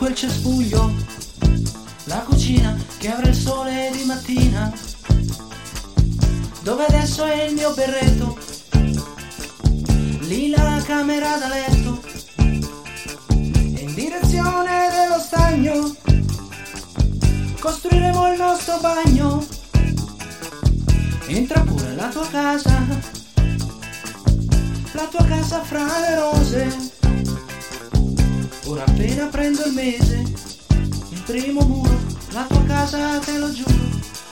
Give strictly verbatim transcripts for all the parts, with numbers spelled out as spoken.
quel cespuglio, la cucina che avrà il sole di mattina, dove adesso è il mio berretto, lì la camera da letto, e in direzione dello stagno costruiremo il nostro bagno. Entra pure la tua casa, la tua casa fra le rose. Ora appena prendo il mese, il primo muro, la tua casa te lo giuro.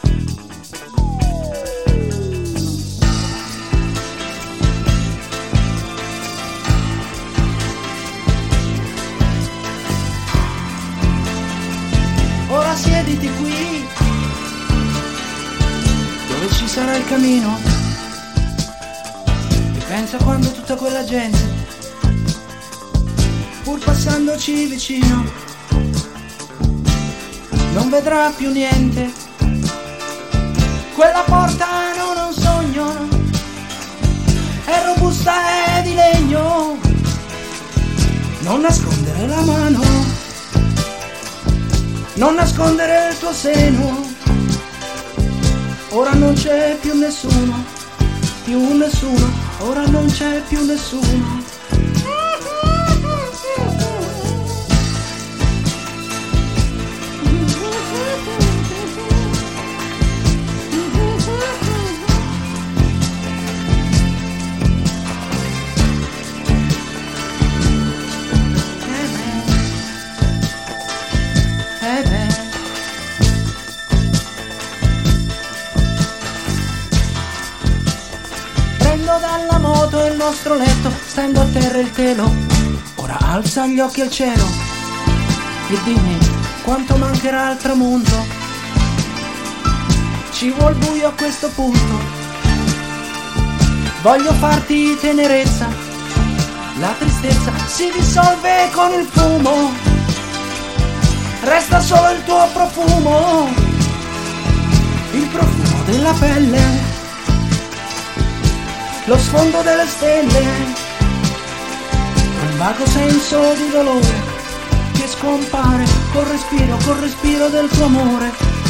Ora siediti qui, dove ci sarà il camino, e pensa quando tutta quella gente, pur passandoci vicino, non vedrà più niente. Quella porta non è un sogno, è robusta, è di legno. Non nascondere la mano, non nascondere il tuo seno. Ora non c'è più nessuno, più nessuno, ora non c'è più nessuno. Dalla moto il nostro letto, stendo a terra il telo. Ora alza gli occhi al cielo e dimmi quanto mancherà al tramonto. Ci vuol buio a questo punto, voglio farti tenerezza. La tristezza si dissolve con il fumo, resta solo il tuo profumo, il profumo della pelle, lo sfondo delle stelle, un vago senso di dolore che scompare col respiro, col respiro del tuo amore.